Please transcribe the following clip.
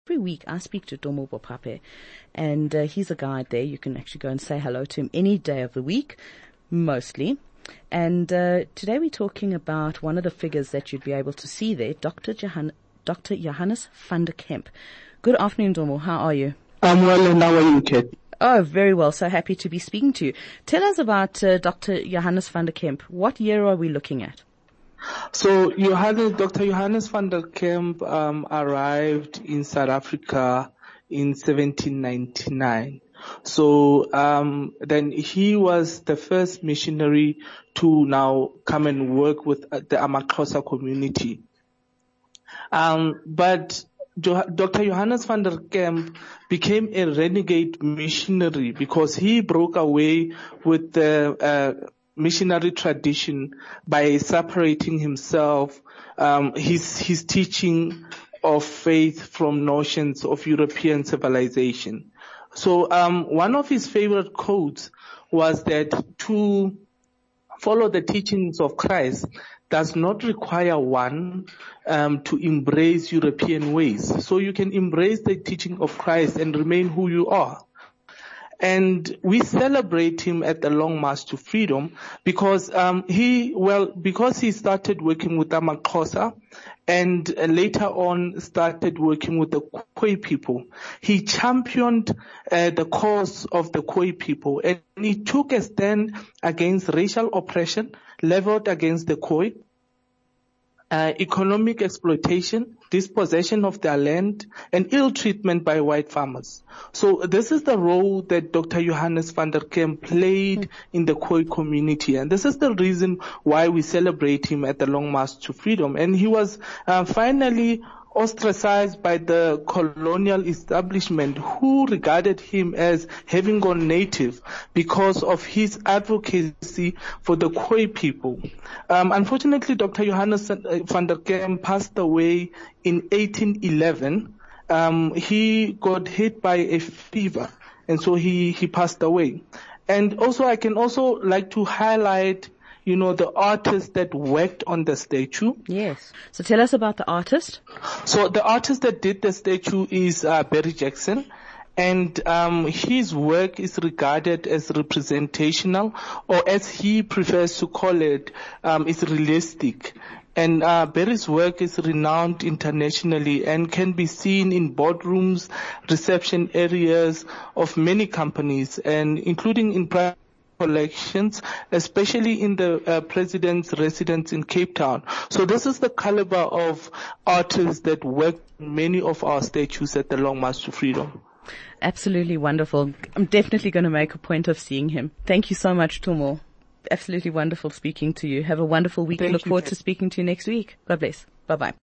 every week I speak to Tomo Bopape, and he's a guide there. You can actually go and say hello to him any day of the week, mostly. And today we're talking about one of the figures that you'd be able to see there, Dr. Johannes van der Kemp. Good afternoon, Tomo. How are you? I'm well, and how are you, Kate? Oh, very well. So happy to be speaking to you. Tell us about Dr. Johannes van der Kemp. What year are we looking at? So Dr. Johannes van der Kemp arrived in South Africa in 1799. So then he was the first missionary to now come and work with the AmaXhosa community. But Dr. Johannes van der Kemp became a renegade missionary because he broke away with the missionary tradition by separating himself, his teaching of faith from notions of European civilization. So one of his favorite quotes was that to follow the teachings of Christ does not require one to embrace European ways. So you can embrace the teaching of Christ and remain who you are. And we celebrate him at the Long March to Freedom because because he started working with the AmaXhosa and later on started working with the Khoi people. He championed the cause of the Khoi people, and he took a stand against racial oppression leveled against the Khoi, economic exploitation, dispossession of their land, and ill treatment by white farmers. So this is the role that Dr. Johannes van der Kemp played in the Khoi community, and this is the reason why we celebrate him at the Long March to Freedom. And he was finally ostracized by the colonial establishment, who regarded him as having gone native because of his advocacy for the Khoi people. Unfortunately, Dr. Johannes van der Kemp passed away in 1811. He got hit by a fever, and so he passed away. And also, I can also like to highlight the artist that worked on the statue. Yes. So tell us about the artist. So the artist that did the statue is Barry Jackson, and his work is regarded as representational, or as he prefers to call it, is realistic. And Barry's work is renowned internationally and can be seen in boardrooms, reception areas of many companies, and including in private collections, especially in the president's residence in Cape Town. So this is the caliber of artists that work on many of our statues at the Long March to Freedom. Absolutely wonderful. I'm definitely going to make a point of seeing him. Thank you so much, Tomo. Absolutely wonderful speaking to you. Have a wonderful week. Look forward to speaking to you next week. God bless. Bye-bye.